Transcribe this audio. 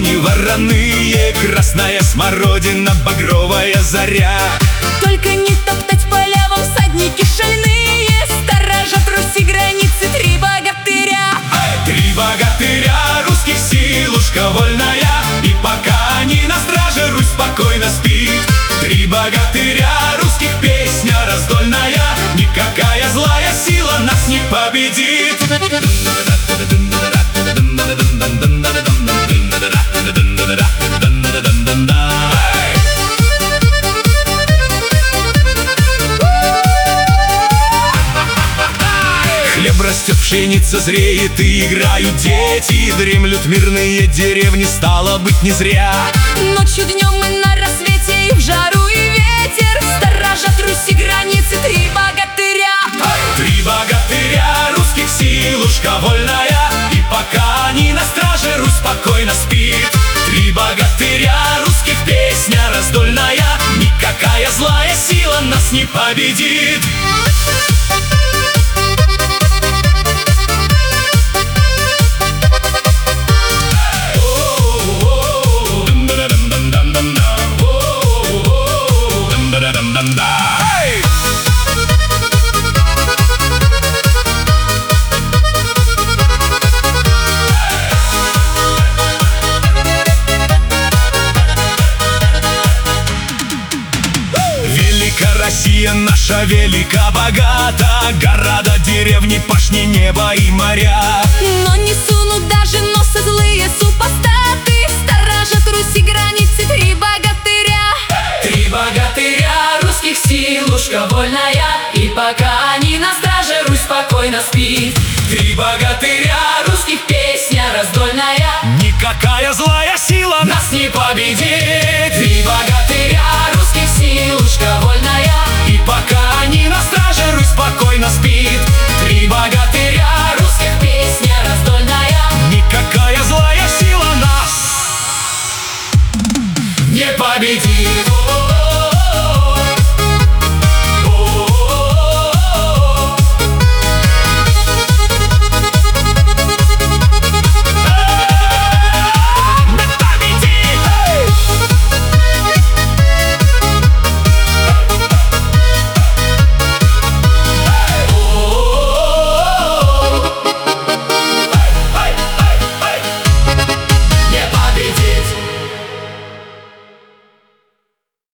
кони вороные, красная смородина, багровая заря. Только не топтать поля вам всадники шальные, сторожат Руси границы три богатыря. Три богатыря русских силушка вольная, и пока они на страже, Русь спокойно спит. Три богатыря русских песня раздольная, никакая злая сила нас не победит. Хлеб растет, пшеница зреет, и играют дети, дремлют мирные деревни, стало быть, не зря. Ночью, днем и на рассвете, и в жару, и ветер, сторожат Руси границы три богатыря. Три богатыря русских силушка вольная, и пока они на страже, Русь спокойно спит. Три богатыря русских песня раздольная, никакая злая сила нас не победит. Россия наша велика, богата, города, деревни, пашни, небо и моря. Но не сунут даже носы злые супостаты, сторожат Руси границы три богатыря. Три богатыря русских силушка вольная, и пока они на страже, Русь спокойно спит. Три богатыря русских песня раздольная, никакая злая сила нас не победит.